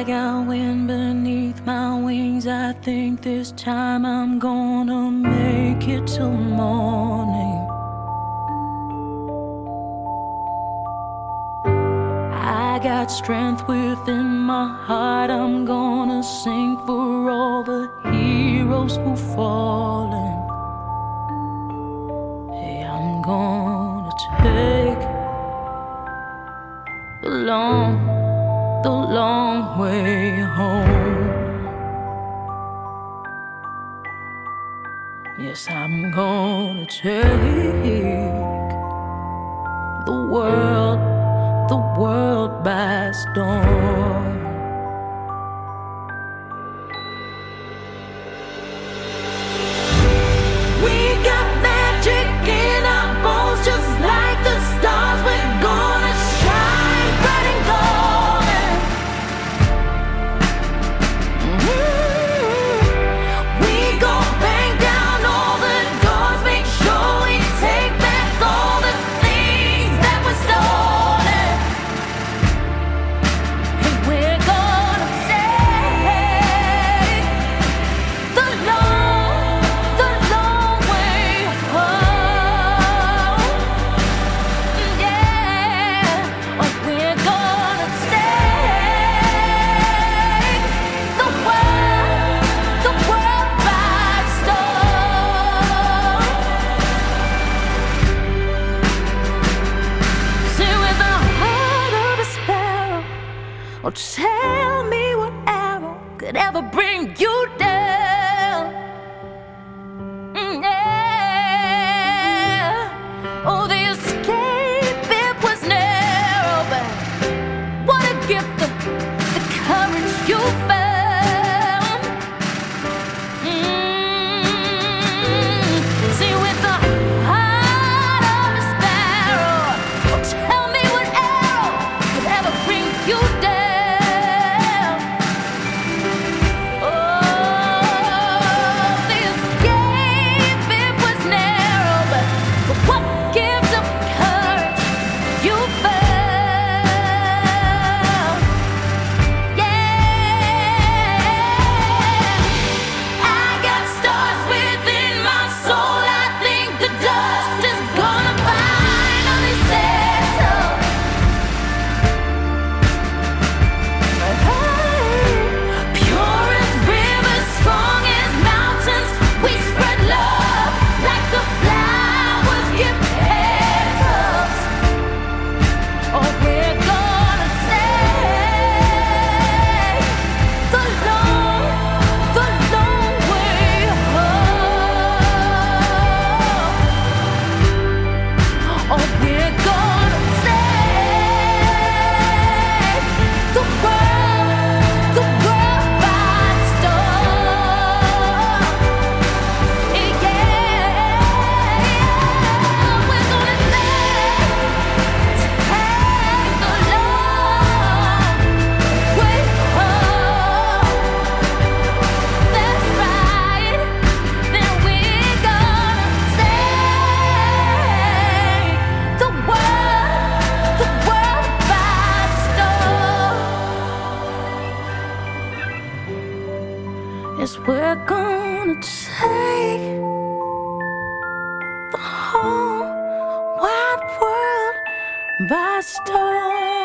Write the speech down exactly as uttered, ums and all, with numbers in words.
I got wind beneath my wings. I think this time I'm gonna make it till morning. I got strength within my heart. I'm gonna sing for all the heroes who've fallen. Hey, I'm gonna take the long, the long way home. Yes, I'm gonna take the world, the world by storm. We got magic in our bones, just like the stars. We're gonna shine bright and golden. Mm-hmm. We gon' bang down all the doors, make sure we take back all the things that were stolen. And we're gonna take the long, the long way home. Yeah, oh, we're gonna take the world, the world by storm. See, with the heart of a sparrow, oh, tell me what arrow could ever bring you down. Mm, yeah. Oh, the escape, it was narrow, but what a gift, the, the courage you found. Mm. See, with the heart of a sparrow, oh, tell me what arrow could ever bring you down. Oh, the escape, it was narrow, but, but what gift of courage you found. Yeah, I got stars within my soul. I think the dust is gonna finally settle. Pure as rivers, strong as mountains, we spread love like the flowers give petals. Oh, we're gonna take the long, the long way home. Oh, we're gonna take the world, the world by storm. Yeah, we're gonna take, take the long way home. That's right. Then we're gonna take the world, the world by storm. Yes, we're gonna take the whole wide world by storm.